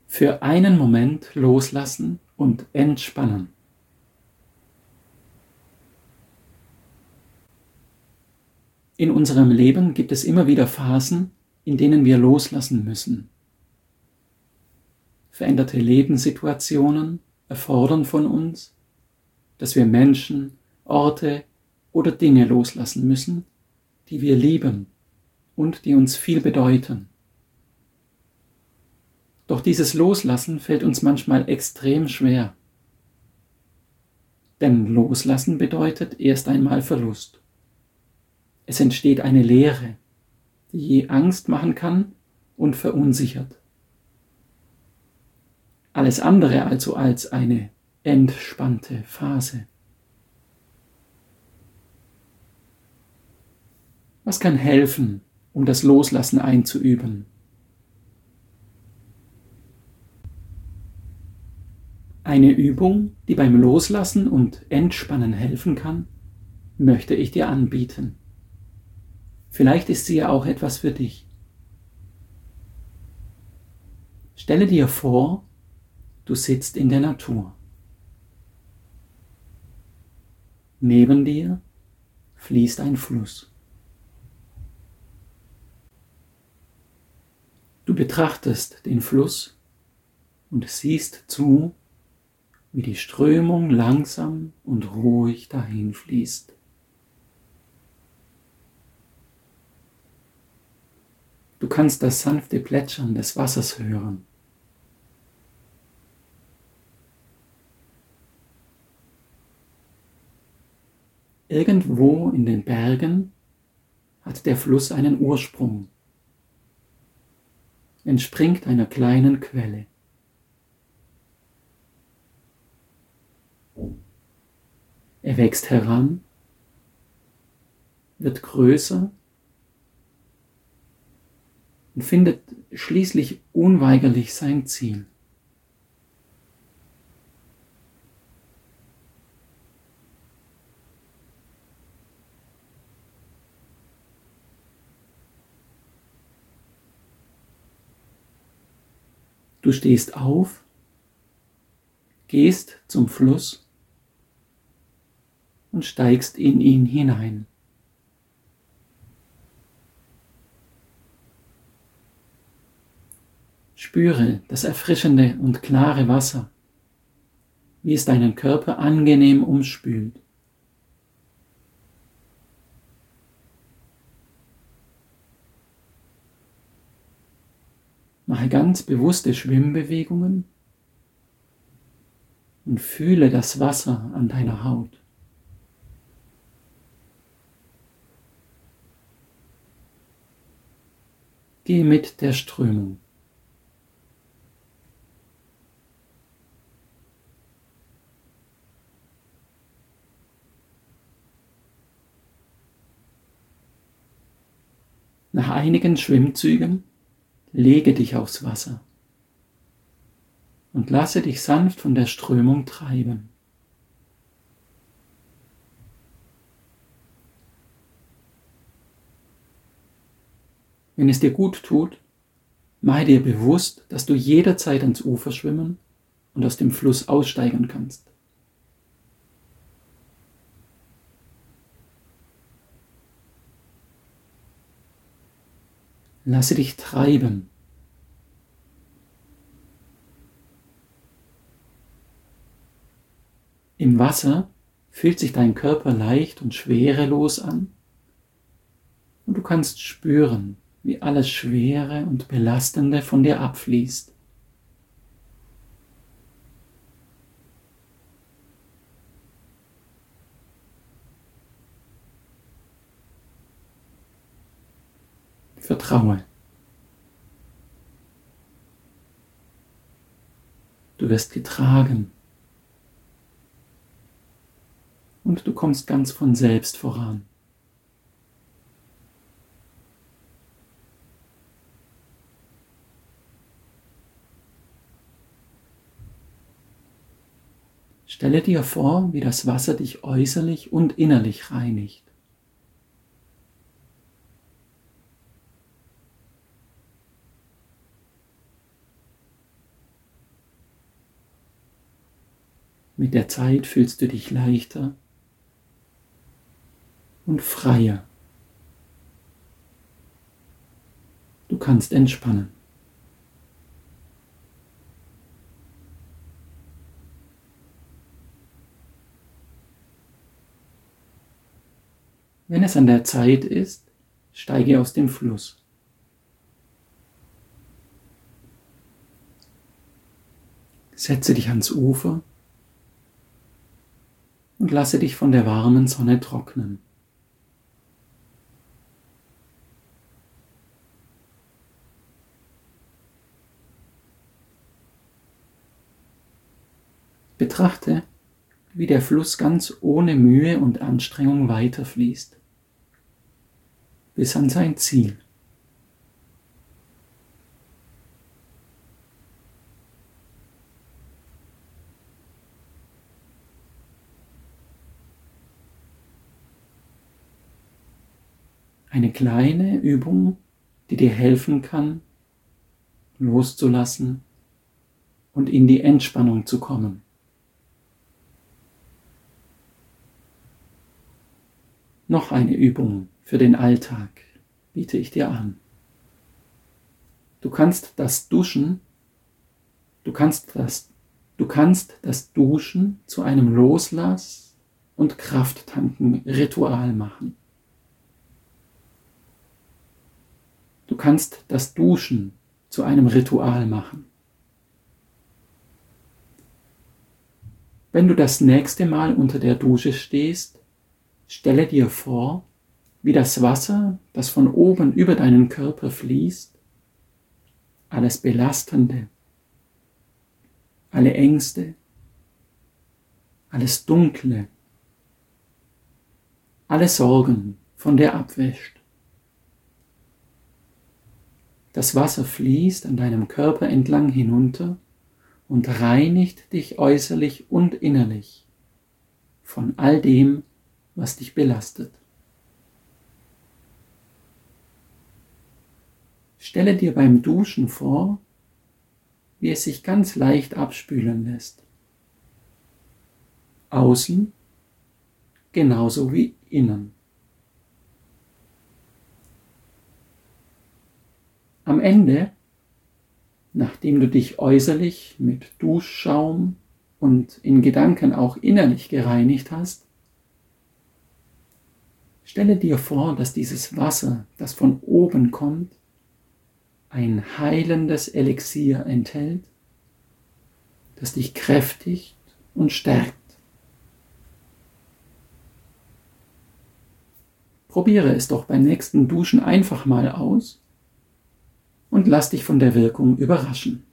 Für einen Moment loslassen und entspannen. In unserem Leben gibt es immer wieder Phasen, in denen wir loslassen müssen. Veränderte Lebenssituationen erfordern von uns, dass wir Menschen, Orte oder Dinge loslassen müssen, die wir lieben und die uns viel bedeuten. Doch dieses Loslassen fällt uns manchmal extrem schwer. Denn Loslassen bedeutet erst einmal Verlust. Es entsteht eine Leere, die Angst machen kann und verunsichert. Alles andere also als eine entspannte Phase. Was kann helfen, um das Loslassen einzuüben? Eine Übung, die beim Loslassen und Entspannen helfen kann, möchte ich dir anbieten. Vielleicht ist sie ja auch etwas für dich. Stelle dir vor, du sitzt in der Natur. Neben dir fließt ein Fluss. Du betrachtest den Fluss und siehst zu, wie die Strömung langsam und ruhig dahin fließt. Du kannst das sanfte Plätschern des Wassers hören. Irgendwo in den Bergen hat der Fluss einen Ursprung, entspringt einer kleinen Quelle. Er wächst heran, wird größer und findet schließlich unweigerlich sein Ziel. Du stehst auf, gehst zum Fluss und steigst in ihn hinein. Spüre das erfrischende und klare Wasser, wie es deinen Körper angenehm umspült. Mache ganz bewusste Schwimmbewegungen und fühle das Wasser an deiner Haut. Geh mit der Strömung. Nach einigen Schwimmzügen lege dich aufs Wasser und lasse dich sanft von der Strömung treiben. Wenn es dir gut tut, mache dir bewusst, dass du jederzeit ans Ufer schwimmen und aus dem Fluss aussteigen kannst. Lasse dich treiben. Im Wasser fühlt sich dein Körper leicht und schwerelos an und du kannst spüren, wie alles Schwere und Belastende von dir abfließt. Vertraue. Du wirst getragen und du kommst ganz von selbst voran. Stelle dir vor, wie das Wasser dich äußerlich und innerlich reinigt. Mit der Zeit fühlst du dich leichter und freier. Du kannst entspannen. Wenn es an der Zeit ist, steige aus dem Fluss. Setze dich ans Ufer und lasse dich von der warmen Sonne trocknen. Betrachte, wie der Fluss ganz ohne Mühe und Anstrengung weiterfließt, bis an sein Ziel. Eine kleine Übung, die dir helfen kann, loszulassen und in die Entspannung zu kommen. Noch eine Übung für den Alltag biete ich dir an. Du kannst das Duschen zu einem Loslass- und Krafttanken-Ritual machen. Du kannst das Duschen zu einem Ritual machen. Wenn du das nächste Mal unter der Dusche stehst, stelle dir vor, wie das Wasser, das von oben über deinen Körper fließt, alles Belastende, alle Ängste, alles Dunkle, alle Sorgen von dir abwäscht. Das Wasser fließt an deinem Körper entlang hinunter und reinigt dich äußerlich und innerlich von all dem, was dich belastet. Stelle dir beim Duschen vor, wie es sich ganz leicht abspülen lässt. Außen genauso wie innen. Am Ende, nachdem du dich äußerlich mit Duschschaum und in Gedanken auch innerlich gereinigt hast, stelle dir vor, dass dieses Wasser, das von oben kommt, ein heilendes Elixier enthält, das dich kräftigt und stärkt. Probiere es doch beim nächsten Duschen einfach mal aus und lass dich von der Wirkung überraschen.